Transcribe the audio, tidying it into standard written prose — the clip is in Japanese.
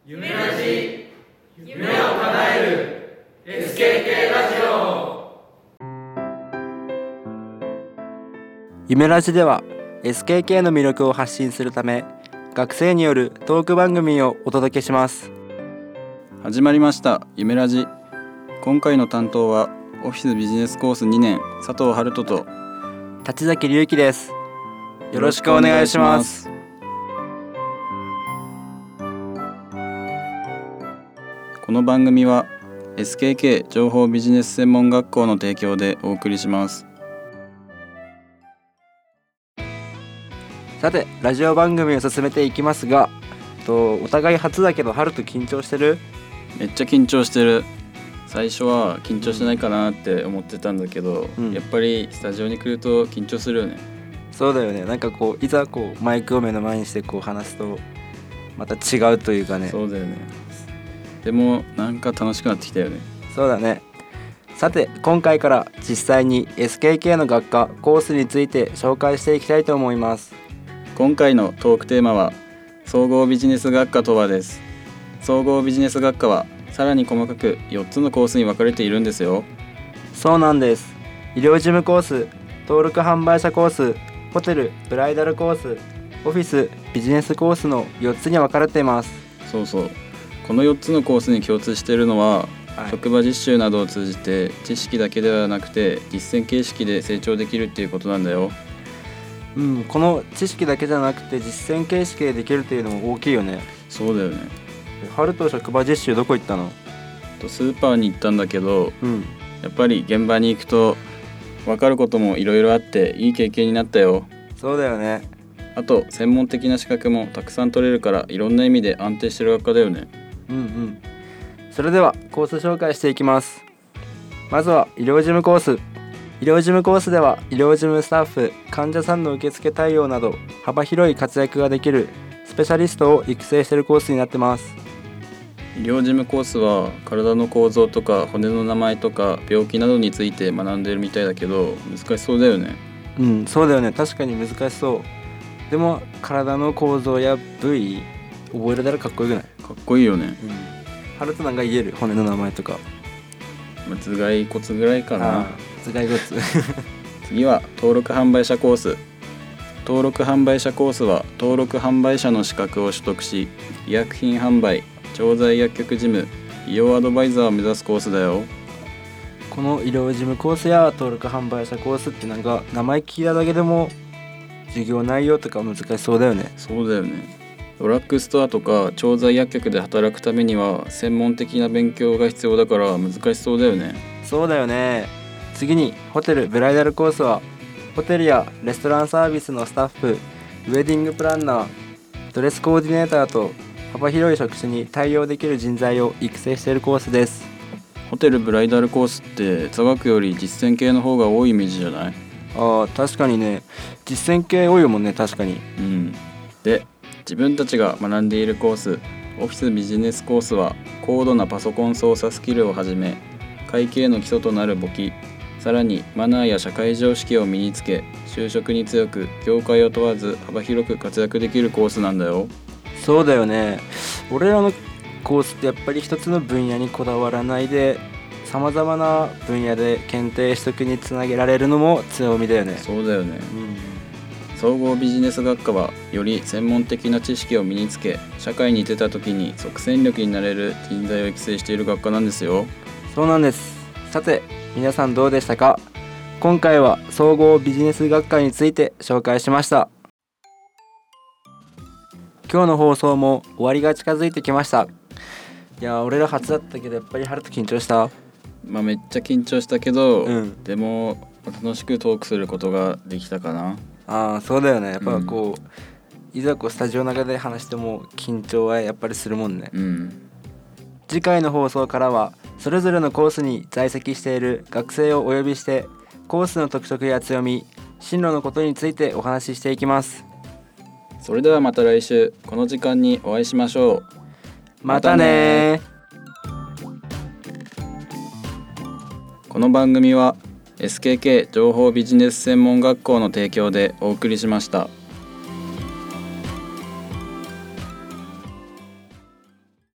夢ラジ、夢を叶える SKK ラジオ。 夢ラジでは SKK の魅力を発信するため、学生によるトーク番組をお届けします。 始まりました夢ラジ。今回の担当はオフィスビジネスコース2年佐藤春人と立崎隆樹です。よろしくお願いします。 この番組は SKK 情報ビジネス専門学校の提供でお送りします。 さて、ラジオ番組を進めていきますが、お互い初だけど春人緊張してる？ めっちゃ緊張してる。最初は緊張しないかなって思ってたんだけど、やっぱりスタジオに来ると緊張するよね。 そうだよね。なんかいざマイクを目の前にして話すとまた違うというかね。 そうだよね。でもなんか楽しくなってきたよね。 そうだね。さて、今回から実際に SKK の学科コースについて紹介していきたいと思います。 今回のトークテーマは総合ビジネス学科とはです。総合ビジネス学科はさらに細かく4つのコースに分かれているんですよ。 そうなんです。医療事務コース、登録販売者コース、ホテル・ブライダルコース、オフィス・ビジネスコースの4つに分かれています。 そうそう。この4つのコースに共通しているのは、職場実習などを通じて知識だけではなくて実践形式で成長できるっていうことなんだよ。 この知識だけじゃなくて実践形式でできるっていうのも大きいよね。 そうだよね。 春と職場実習どこ行ったの？ スーパーに行ったんだけど、やっぱり現場に行くと分かることもいろいろあっていい経験になったよ。 そうだよね。 あと専門的な資格もたくさん取れるからいろんな意味で安定してる学科だよね。 それではコース紹介していきます。まずは医療事務コース。医療事務コースでは医療事務スタッフ、患者さんの受付対応など幅広い活躍ができるスペシャリストを育成しているコースになってます。 医療事務コースは体の構造とか骨の名前とか病気などについて学んでるみたいだけど難しそうだよね。 そうだよね。確かに難しそう。でも体の構造や部位覚えられたらかっこよくない？ かっこいいよね。 春人なんか言える？骨の名前とか。 頭蓋骨ぐらいかな。 頭蓋骨次は登録販売者コース。登録販売者コースは登録販売者の資格を取得し、医薬品販売、調剤薬局事務、医療アドバイザーを目指すコースだよ。 この医療事務コースや登録販売者コースってなんか名前聞いただけでも授業内容とか難しそうだよね。 そうだよね。ドラッグストアとか調剤薬局で働くためには専門的な勉強が必要だから難しそうだよね。 そうだよね。次にホテル・ブライダルコースはホテルやレストランサービスのスタッフ、ウェディングプランナー、ドレスコーディネーターと幅広い職種に対応できる人材を育成しているコースです。 ホテル・ブライダルコースって座学より実践系の方が多いイメージじゃない？ 確かにね。実践系多いもんね。確かに。 で、自分たちが学んでいるコース、オフィスビジネスコースは高度なパソコン操作スキルをはじめ会計の基礎となる簿記、さらにマナーや社会常識を身につけ、就職に強く業界を問わず幅広く活躍できるコースなんだよ。 そうだよね。俺らのコースってやっぱり一つの分野にこだわらないでさまざまな分野で検定取得につなげられるのも強みだよね。 そうだよね。総合ビジネス学科はより専門的な知識を身につけ、社会に出た時に即戦力になれる人材を育成している学科なんですよ。 そうなんです。さて、皆さんどうでしたか？今回は総合ビジネス学科について紹介しました。今日の放送も終わりが近づいてきました。いや、俺ら初だったけどやっぱり春と緊張した？ めっちゃ緊張したけど、でも楽しくトークすることができたかな。 そうだよね。やっぱいざスタジオの中で話しても緊張はやっぱりするもんね。次回の放送からはそれぞれのコースに在籍している学生をお呼びしてコースの特色や強み、進路のことについてお話ししていきます。 それではまた来週この時間にお会いしましょう。 またね。 この番組は SKK 情報ビジネス専門学校の提供でお送りしました。